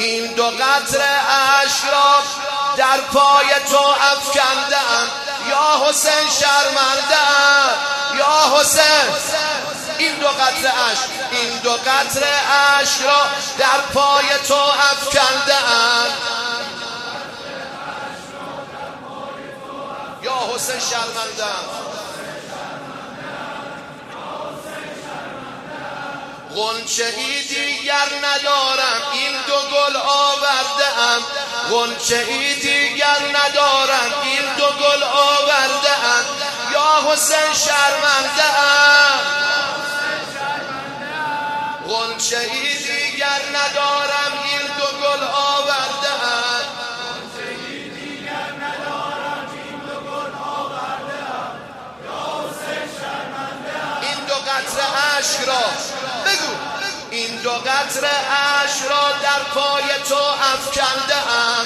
این دو قطره اشک را در پای تو افکندم یا حسین شرمنده‌ام یا حسین. این دو قطره اشک را در پای تو افکنده‌ام یا حسین شرمنده‌ام. غنچه ای دیگر ندارم این دو گل آورده‌ام غنچه ای دیگر ندارم این دو گل آورده‌ام یا حسین شرمنده‌ام. غنچه ای دیگر ندارم این دو گل آورده‌ام این دو قطره اشک را بگو این دو قطره اشک را در پای تو افکنده‌ام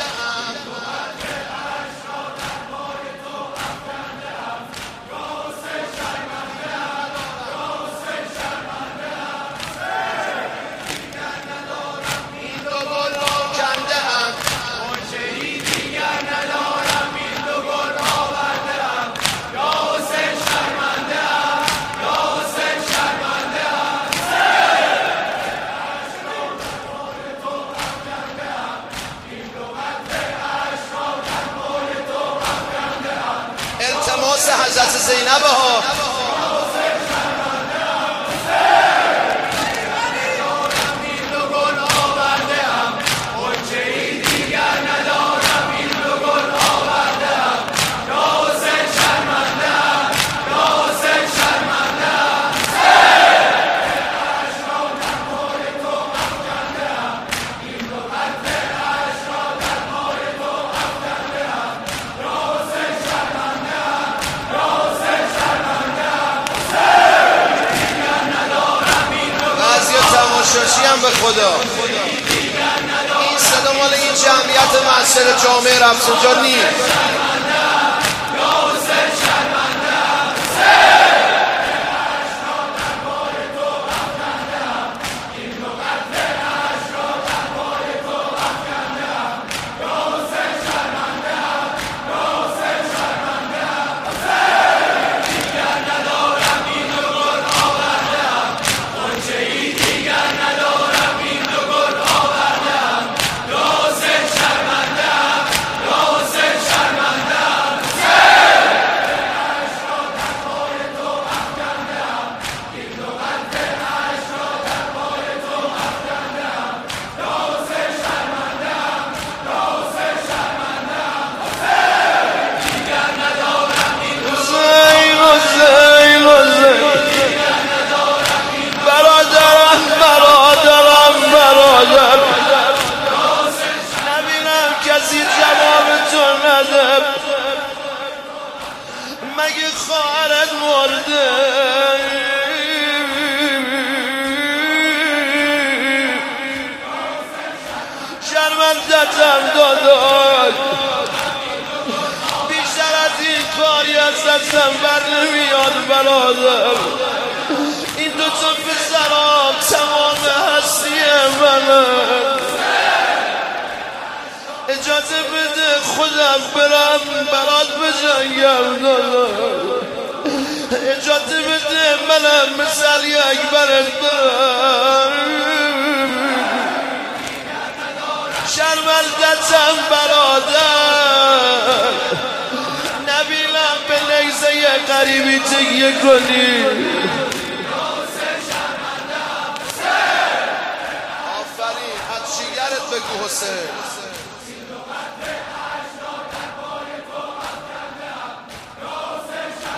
حضرت زینب ها. تماشاشی هم به خدا این صدا مال این جمعیت معصر جامعه رفسنجان نیست. نبینم کسی جواب تو نده مگه خواهرت مرده شرمندتم داداش بیشتر از این کاری از دستم بر نمیاد برادر. این دو تا پسرام تمام هستی منه اجازه بده خودم برم برات بجنگم اجازه بده منم مثل یک برت برم شرمندتم برادر نبینم به نیزه قریبی تکیه کنی. آفرین از جیگرت بگو حسین.